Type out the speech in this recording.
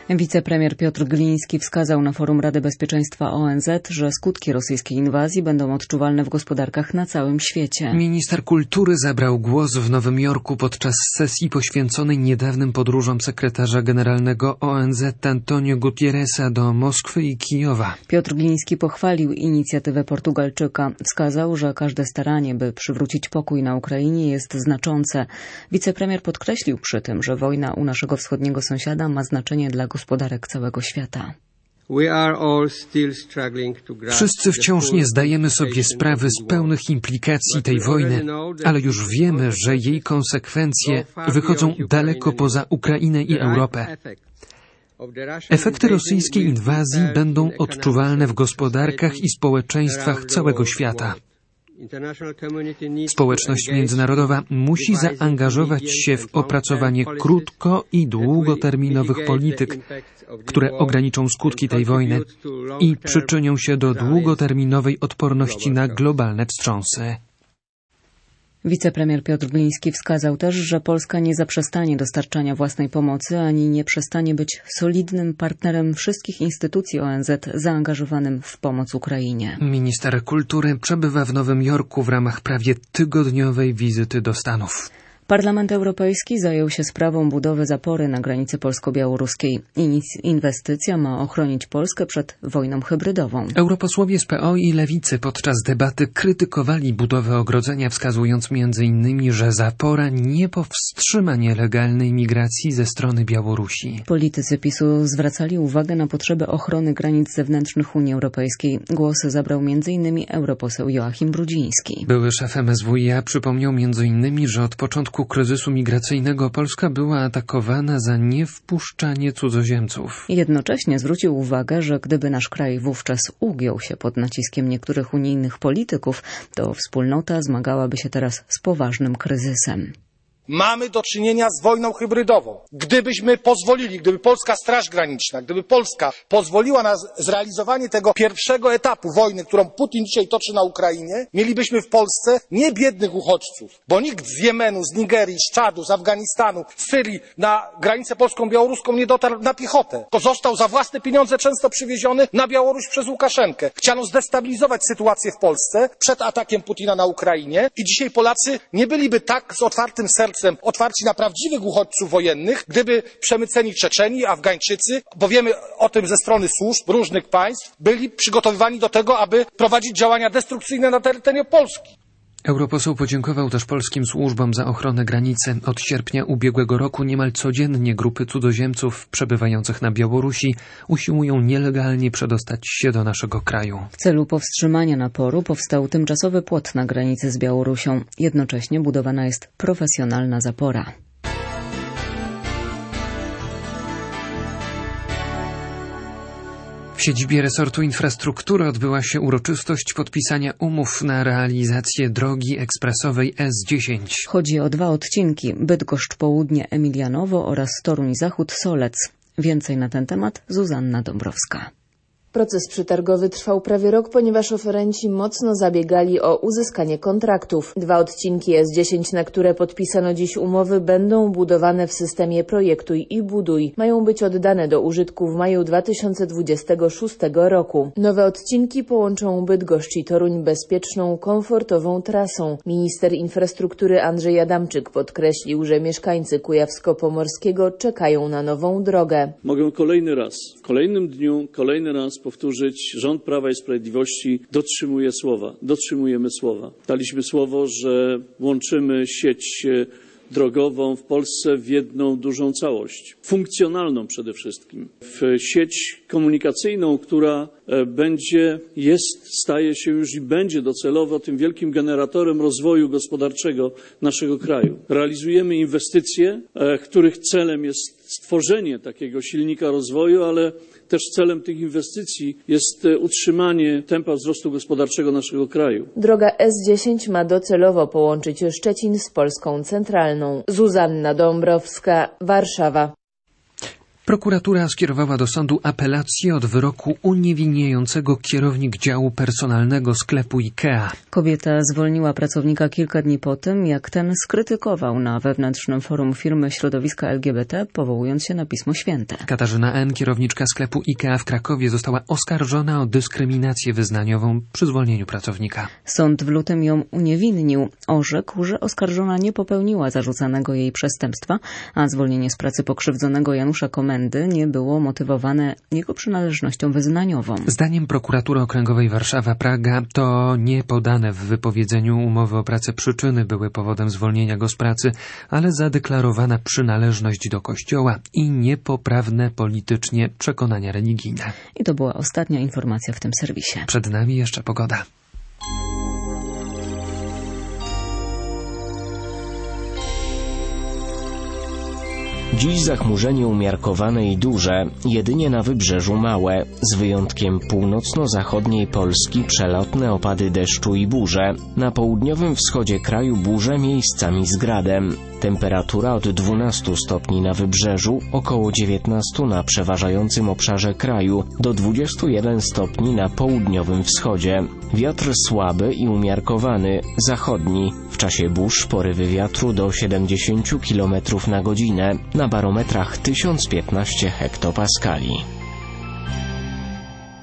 Wicepremier Piotr Gliński wskazał na forum Rady Bezpieczeństwa ONZ, że skutki rosyjskiej inwazji będą odczuwalne w gospodarkach na całym świecie. Minister kultury zabrał głos w Nowym Jorku podczas sesji poświęconej niedawnym podróżom sekretarza generalnego ONZ Antonio Guterresa do Moskwy i Kijowa. Piotr Gliński pochwalił inicjatywę Portugalczyka. Wskazał, że każde staranie, by przywrócić pokój na Ukrainie, jest znaczące. Wicepremier podkreślił przy tym, że wojna u naszego wschodniego sąsiada ma znaczenie dla gospodarek całego świata. Wszyscy wciąż nie zdajemy sobie sprawy z pełnych implikacji tej wojny, ale już wiemy, że jej konsekwencje wychodzą daleko poza Ukrainę i Europę. Efekty rosyjskiej inwazji będą odczuwalne w gospodarkach i społeczeństwach całego świata. Społeczność międzynarodowa musi zaangażować się w opracowanie krótko- i długoterminowych polityk, które ograniczą skutki tej wojny i przyczynią się do długoterminowej odporności na globalne wstrząsy. Wicepremier Piotr Gliński wskazał też, że Polska nie zaprzestanie dostarczania własnej pomocy, ani nie przestanie być solidnym partnerem wszystkich instytucji ONZ zaangażowanym w pomoc Ukrainie. Minister kultury przebywa w Nowym Jorku w ramach prawie tygodniowej wizyty do Stanów. Parlament Europejski zajął się sprawą budowy zapory na granicy polsko-białoruskiej. Inwestycja ma ochronić Polskę przed wojną hybrydową. Europosłowie z PO i Lewicy podczas debaty krytykowali budowę ogrodzenia, wskazując m.in., że zapora nie powstrzyma nielegalnej migracji ze strony Białorusi. Politycy PiS-u zwracali uwagę na potrzebę ochrony granic zewnętrznych Unii Europejskiej. Głos zabrał m.in. europoseł Joachim Brudziński. Były szef MSWiA przypomniał m.in., że od początku kryzysu migracyjnego Polska była atakowana za niewpuszczanie cudzoziemców. Jednocześnie zwrócił uwagę, że gdyby nasz kraj wówczas ugiął się pod naciskiem niektórych unijnych polityków, to wspólnota zmagałaby się teraz z poważnym kryzysem. Mamy do czynienia z wojną hybrydową. Gdybyśmy pozwolili, gdyby polska Straż Graniczna, gdyby Polska pozwoliła na zrealizowanie tego pierwszego etapu wojny, którą Putin dzisiaj toczy na Ukrainie, mielibyśmy w Polsce nie biednych uchodźców, bo nikt z Jemenu, z Nigerii, z Czadu, z Afganistanu, z Syrii na granicę polską-białoruską nie dotarł na piechotę, tylko został za własne pieniądze często przywieziony na Białoruś przez Łukaszenkę. Chciano zdestabilizować sytuację w Polsce przed atakiem Putina na Ukrainie i dzisiaj Polacy nie byliby tak z otwartym sercem otwarci na prawdziwych uchodźców wojennych, gdyby przemyceni Czeczeni, Afgańczycy, bo wiemy o tym ze strony służb różnych państw, byli przygotowywani do tego, aby prowadzić działania destrukcyjne na terytorium Polski. Europoseł podziękował też polskim służbom za ochronę granicy. Od sierpnia ubiegłego roku niemal codziennie grupy cudzoziemców przebywających na Białorusi usiłują nielegalnie przedostać się do naszego kraju. W celu powstrzymania naporu powstał tymczasowy płot na granicy z Białorusią. Jednocześnie budowana jest profesjonalna zapora. W siedzibie resortu infrastruktury odbyła się uroczystość podpisania umów na realizację drogi ekspresowej S10. Chodzi o 2 odcinki: Bydgoszcz Południe Emilianowo oraz Toruń Zachód Solec. Więcej na ten temat Zuzanna Dąbrowska. Proces przetargowy trwał prawie rok, ponieważ oferenci mocno zabiegali o uzyskanie kontraktów. 2 odcinki S10, na które podpisano dziś umowy, będą budowane w systemie projektuj i buduj. Mają być oddane do użytku w maju 2026 roku. Nowe odcinki połączą Bydgoszcz i Toruń bezpieczną, komfortową trasą. Minister infrastruktury Andrzej Adamczyk podkreślił, że mieszkańcy Kujawsko-Pomorskiego czekają na nową drogę. Mogę w kolejnym dniu, kolejny raz powtórzyć, rząd Prawa i Sprawiedliwości dotrzymujemy słowa. Daliśmy słowo, że łączymy sieć drogową w Polsce w jedną dużą całość, funkcjonalną przede wszystkim, w sieć komunikacyjną, która staje się już i będzie docelowo tym wielkim generatorem rozwoju gospodarczego naszego kraju. Realizujemy inwestycje, których celem jest stworzenie takiego silnika rozwoju, ale też celem tych inwestycji jest utrzymanie tempa wzrostu gospodarczego naszego kraju. Droga S10 ma docelowo połączyć Szczecin z Polską centralną. Zuzanna Dąbrowska, Warszawa. Prokuratura skierowała do sądu apelację od wyroku uniewinniającego kierownik działu personalnego sklepu IKEA. Kobieta zwolniła pracownika kilka dni po tym, jak ten skrytykował na wewnętrznym forum firmy środowiska LGBT, powołując się na Pismo Święte. Katarzyna N., kierowniczka sklepu IKEA w Krakowie, została oskarżona o dyskryminację wyznaniową przy zwolnieniu pracownika. Sąd w lutym ją uniewinnił. Orzekł, że oskarżona nie popełniła zarzucanego jej przestępstwa, a zwolnienie z pracy pokrzywdzonego Janusza Komendy nie było motywowane jego przynależnością wyznaniową. Zdaniem Prokuratury Okręgowej Warszawa-Praga to nie podane w wypowiedzeniu umowy o pracę przyczyny były powodem zwolnienia go z pracy, ale zadeklarowana przynależność do Kościoła i niepoprawne politycznie przekonania religijne. I to była ostatnia informacja w tym serwisie. Przed nami jeszcze pogoda. Dziś zachmurzenie umiarkowane i duże, jedynie na wybrzeżu małe, z wyjątkiem północno-zachodniej Polski przelotne opady deszczu i burze. Na południowym wschodzie kraju burze miejscami z gradem. Temperatura od 12 stopni na wybrzeżu, około 19 na przeważającym obszarze kraju, do 21 stopni na południowym wschodzie. Wiatr słaby i umiarkowany, zachodni. W czasie burz porywy wiatru do 70 km na godzinę. Na barometrach 1015 hektopaskali.